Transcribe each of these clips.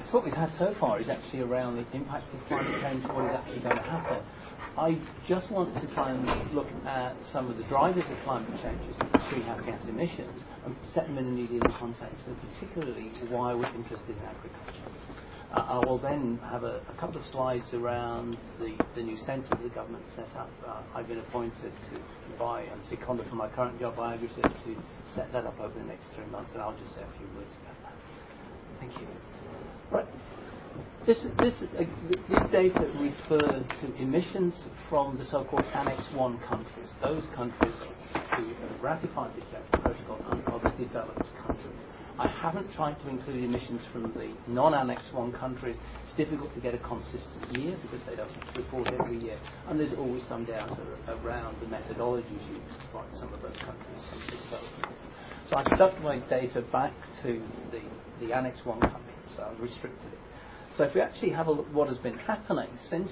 talk we've had so far is actually around the impact of climate change, what is actually going to happen. I just want to try and look at some of the drivers of climate change, greenhouse gas emissions, and set them in a New Zealand context, and particularly why we're interested in agriculture. I will then have a couple of slides around the new centre the government set up. I've been appointed by and seconded for my current job by AgriSearch to set that up over the next 3 months, and I'll just say a few words about that. Thank you. Right. This data refer to emissions from the so-called Annex I countries, those countries who have ratified the Kyoto Protocol and are the developed countries. I haven't tried to include emissions from the non-Annex I countries. It's difficult to get a consistent year because they don't report every year, and there's always some doubt around the methodologies used by some of those countries. So I've stuck my data back to the Annex I countries, so I've restricted it. So if we actually have a look at what has been happening since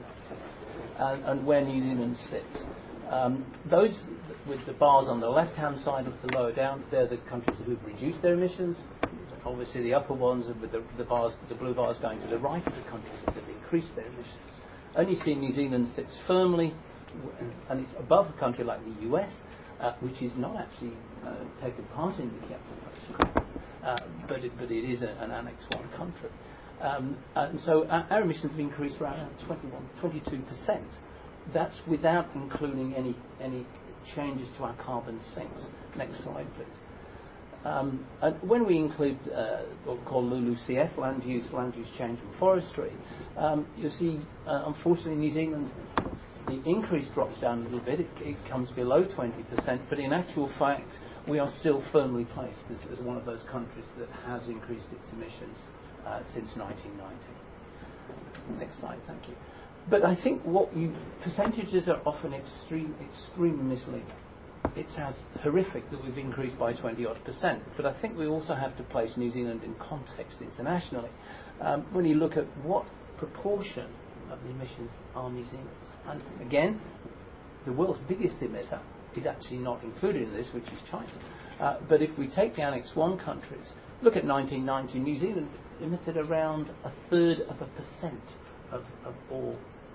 1990 and where New Zealand sits, those with the bars on the left-hand side of the lower down, they're the countries who've reduced their emissions. Obviously, the upper ones with the blue bars going to the right are the countries that have increased their emissions. And you see New Zealand sits firmly, and it's above a country like the US, which is not actually taken part in the Kyoto Protocol, but it is an Annex I country. And so our emissions have increased around 22%. That's without including any changes to our carbon sinks. Next slide, please. And when we include what we call LULUCF, land use change and forestry, you'll see, unfortunately, New Zealand, the increase drops down a little bit. It comes below 20%, but in actual fact, we are still firmly placed as one of those countries that has increased its emissions since 1990. Next slide, thank you. But I think percentages are often extremely misleading. It's as horrific that we've increased by 20-odd%, but I think we also have to place New Zealand in context internationally. When you look at what proportion of the emissions are New Zealand's, and again, the world's biggest emitter is actually not included in this, which is China. But if we take the Annex I countries, look at 1990, New Zealand emitted around 1/3 of a percent of all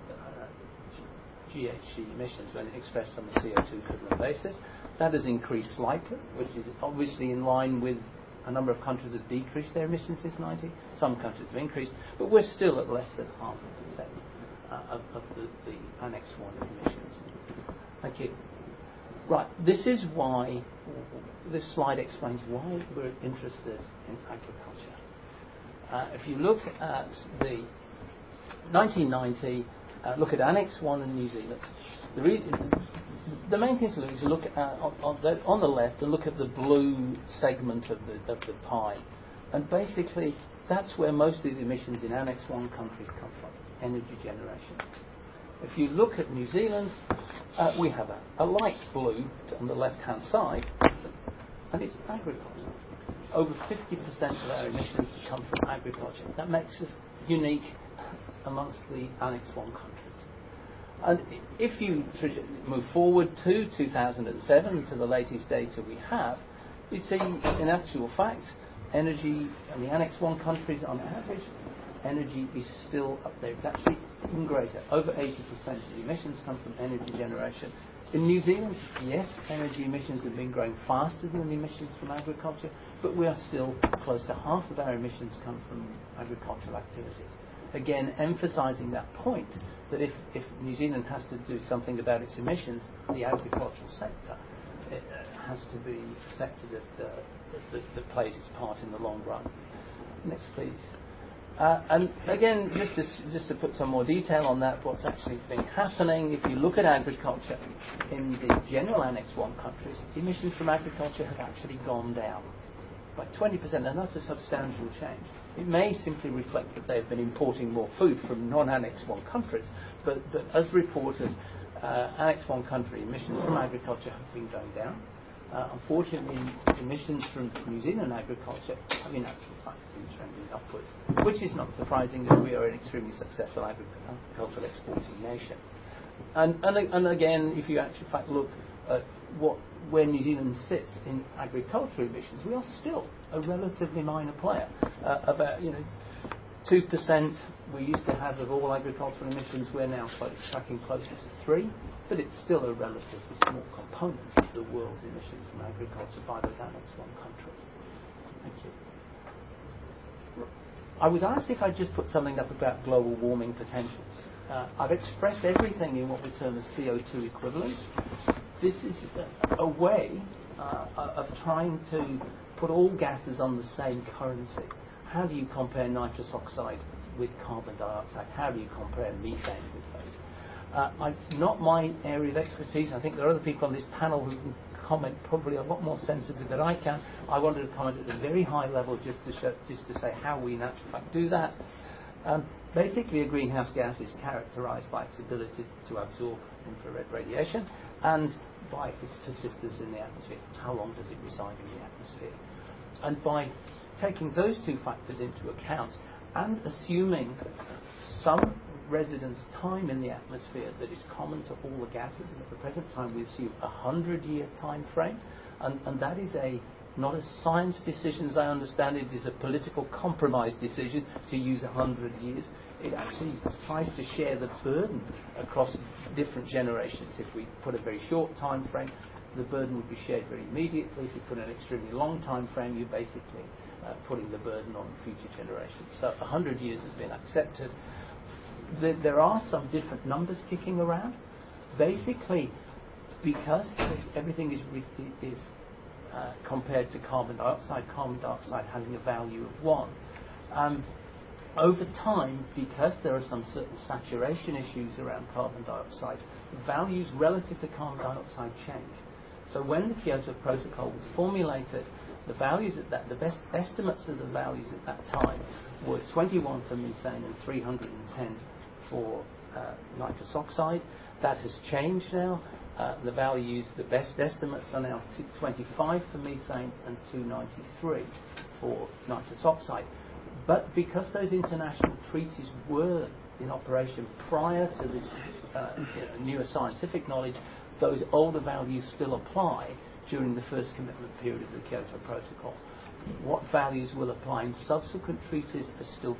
GHG emissions when expressed on the CO2 equivalent basis. That has increased slightly, which is obviously in line with a number of countries that decreased their emissions since 90. Some countries have increased, but we're still at less than 0.5% of the Annex I emissions. Thank you. Right, this is why, this slide explains why we're interested in agriculture. If you look at the 1990, look at Annex I in New Zealand. The main thing to do is look at on the left and look at the blue segment of the pie, and basically that's where most of the emissions in Annex I countries come from: energy generation. If you look at New Zealand, we have a light blue on the left-hand side, and it's agriculture. Over 50% of our emissions come from agriculture. That makes us unique amongst the Annex I countries. And if you move forward to 2007, to the latest data we have, you see, in actual fact, energy in the Annex I countries, on average, energy is still up there. It's actually even greater. Over 80% of the emissions come from energy generation. In New Zealand, yes, energy emissions have been growing faster than the emissions from agriculture, but we are still close to half of our emissions come from agricultural activities. Again, emphasising that point that if New Zealand has to do something about its emissions, the agricultural sector has to be a sector that plays its part in the long run. Next, please. And again, just to put some more detail on that, what's actually been happening, if you look at agriculture in the general Annex I countries, emissions from agriculture have actually gone down by 20%, and that's a substantial change. It may simply reflect that they've been importing more food from non-Annex I countries, but as reported, Annex I country emissions from agriculture have been going down. Unfortunately, emissions from New Zealand agriculture have in actual fact been trending upwards, which is not surprising as we are an extremely successful agricultural exporting nation. And again, if you actually fact look at where New Zealand sits in agricultural emissions, we are still a relatively minor player. About 2% we used to have of all agricultural emissions. We're now tracking closer to 3%, but it's still a relatively small component of the world's emissions from agriculture by those Annex 1 countries. Thank you. I was asked if I'd just put something up about global warming potentials. I've expressed everything in what we term as CO2 equivalents. This is a way of trying to put all gases on the same currency. How do you compare nitrous oxide with carbon dioxide? How do you compare methane with those? It's not my area of expertise. I think there are other people on this panel who can comment probably a lot more sensibly than I can. I wanted to comment at a very high level just to say how we in actual fact do that. Basically, a greenhouse gas is characterized by its ability to absorb infrared radiation and by its persistence in the atmosphere. How long does it reside in the atmosphere? And by taking those two factors into account and assuming some residence time in the atmosphere that is common to all the gases, and at the present time we assume a 100-year time frame, and that is not a science decision as I understand it, is a political compromise decision to use 100 years. It actually tries to share the burden across different generations. If we put a very short time frame, the burden would be shared very immediately. If you put an extremely long time frame, you're basically putting the burden on future generations. So 100 years has been accepted. There are some different numbers kicking around. Basically, because everything is compared to carbon dioxide having a value of 1. Over time, because there are some certain saturation issues around carbon dioxide, values relative to carbon dioxide change. So when the Kyoto Protocol was formulated, the values at the best estimates of the values at that time were 21 for methane and 310 for nitrous oxide. That has changed now. The best estimates are now 25 for methane and 293 for nitrous oxide. But because those international treaties were in operation prior to this newer scientific knowledge, those older values still apply during the first commitment period of the Kyoto Protocol. What values will apply in subsequent treaties are still